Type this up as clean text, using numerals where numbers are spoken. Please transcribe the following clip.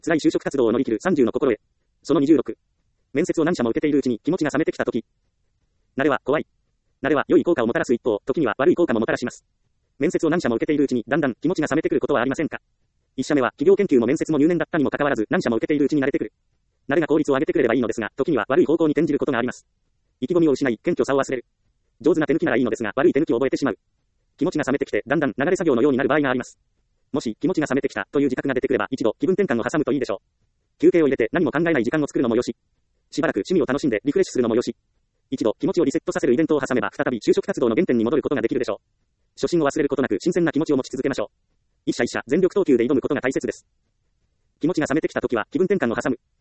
辛い就職活動を乗り切る30の心得。その26。面接を何社も受けているうちに気持ちが冷めてきたとき。慣れは怖い。慣れは良い効果をもたらす一方、時には悪い効果ももたらします。面接を何社も受けているうちにだんだん気持ちが冷めてくることはありませんか？一社目は企業研究も面接も入念だったにもかかわらず何社も受けているうちに慣れてくる。慣れが効率を上げてくれればいいのですが、時には悪い方向に転じることがあります。意気込みを失い、謙虚さを忘れる。上手な手抜きならいいのですが、悪い手抜きを覚えてしまう。気持ちが冷めてきて、だんだん流れ作業のようになる場合があります。もし気持ちが冷めてきたという自覚が出てくれば、一度気分転換を挟むといいでしょう。休憩を入れて何も考えない時間を作るのもよし。しばらく趣味を楽しんでリフレッシュするのもよし。一度気持ちをリセットさせるイベントを挟めば、再び就職活動の原点に戻ることができるでしょう。初心を忘れることなく新鮮な気持ちを持ち続けましょう。一社一社全力投球で挑むことが大切です。気持ちが冷めてきたときは気分転換を挟む。